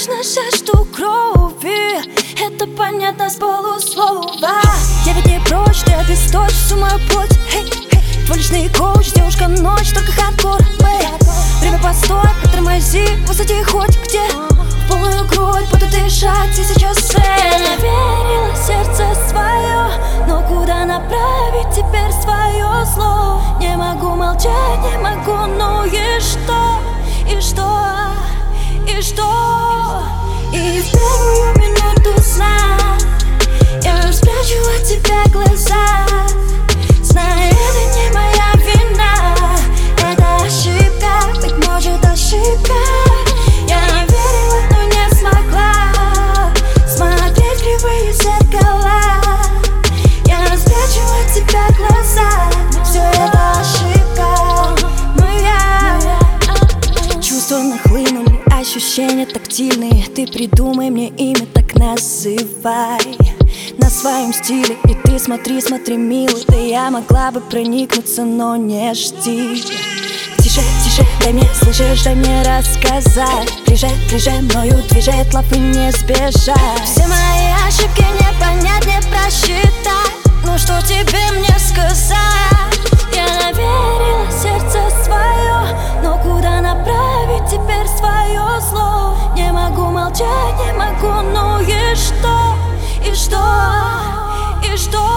важно жажду крови, это понятно с полуслова. Я ведь не прочь, ты обесточь всю мою плоть. Твой личный коуч, девушка ночь, только хардкор. Время постой, потормози, высади хоть где. В полную грудь буду дышать, и сейчас я не верила в сердце свое, но куда направить теперь свое зло? Не могу молчать, не могу, ну и что? И что? И что? И в первую минуту сна я спрячу от тебя глаза, зная, это не моя вина, это ошибка, быть может ошибка. Я не верила, но не смогла смотреть кривые зеркала. Я спрячу от тебя глаза, все это ошибка моя. Чувства нахлынули, ощущения тактильные. Ты придумай мне имя, так называй, на своем стиле. И ты смотри, смотри, милый, да я могла бы проникнуться, но не жди. Тише, тише, дай мне, слышишь, дай мне рассказать. Ближе, ближе, мною движет лав и не сбежать. Все мои ошибки не понять, не просчитать. Ну что тебе мне сказать? Я верила в сердце свое, но куда направить теперь свое зло? Не могу молчать, не могу, ну и что? И что? И что?